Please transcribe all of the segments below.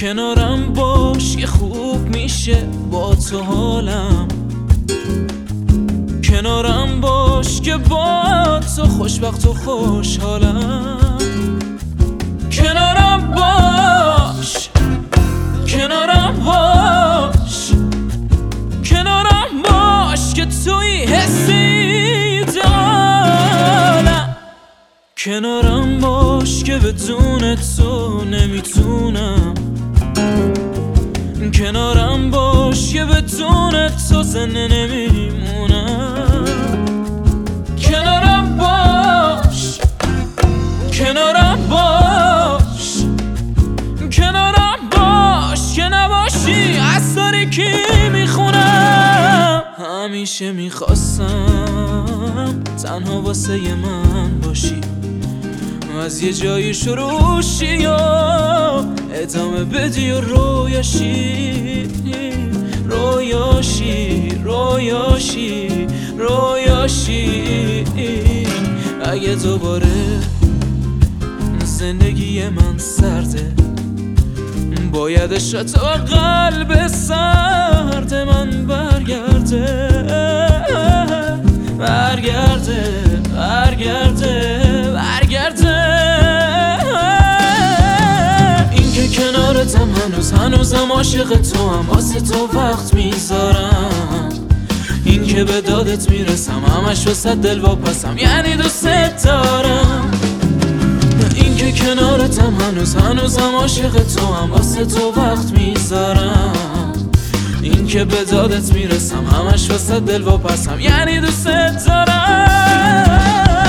کنارم باش که خوب میشه با تو حالم، کنارم باش که با تو خوشبخت و خوشحالم. کنارم باش، کنارم باش، کنارم باش که توی حسی دارم. کنارم باش که بدون تو نمیتونم، کنارم باش که بدون تو زنده نمیمونم. کنارم باش، کنارم باش، کنارم باش که نباشی از تاریکی میخونم. همیشه میخواستم تنها واسه من باشی و از یه جایی شروع شی و ادامه بدی و رویاشی، رویاشی، رویاشی، رویاشی. اگه دوباره زندگی من سرده، بایدش تا قلب سرد من برگرده، برگرده، برگرده، برگرده. این که کنارتم هنوزم عاشق تو هم، واسه تو وقت میذارم. این که به دادت میرسم همش واسه دل واپسم، یعنی دوست دارم. این که کنارتم هنوزم عاشق تو هم، واسه تو وقت میذارم. این که به دادت میرسم همش واسه دل واپسم، یعنی دوست دارم.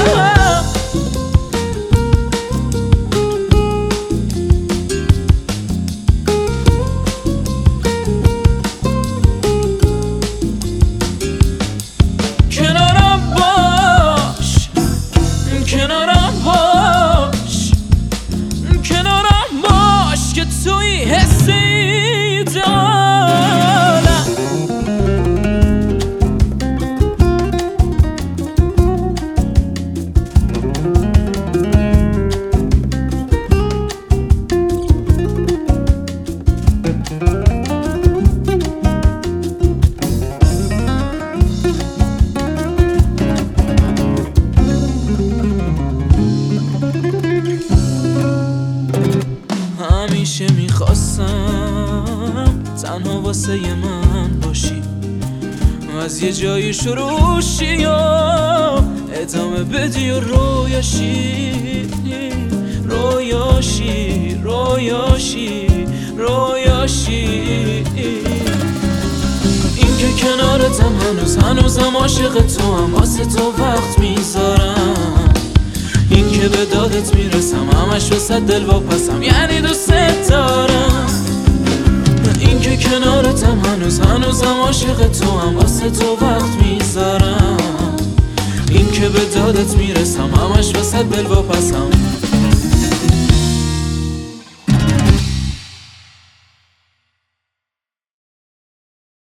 کنارم باش، کنارم باش، کنارم باش که توی حسی دارم. همیشه میخواستم تنها واسه من باشی و از یه جایی شروع شی و ادامه بدی و رویاشی، رویاشی، رویاشی، رویاشی. این که کنارتم هنوزم عاشق تو هم، واسه تو وقت میذارم. این که به دادت میرسم همش واسه دل واپسم، یعنی دوست دارم. این که کنارتم هنوزم عاشق تو هم، واسه تو وقت میذارم. این که به دادت میرسم همش واسه دل واپسم.